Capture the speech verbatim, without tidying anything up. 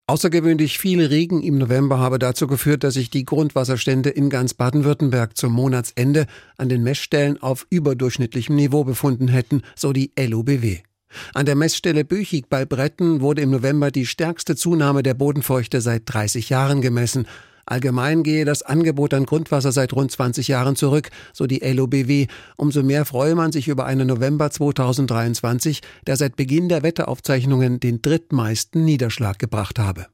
Außergewöhnlich viel Regen im November habe dazu geführt, dass sich die Grundwasserstände in ganz Baden-Württemberg zum Monatsende an den Messstellen auf überdurchschnittlichem Niveau befunden hätten, so die L U B W. An der Messstelle Büchig bei Bretten wurde im November die stärkste Zunahme der Bodenfeuchte seit dreißig Jahren gemessen. Allgemein gehe das Angebot an Grundwasser seit rund zwanzig Jahren zurück, so die L U B W. Umso mehr freue man sich über einen November zweitausenddreiundzwanzig, der seit Beginn der Wetteraufzeichnungen den drittmeisten Niederschlag gebracht habe.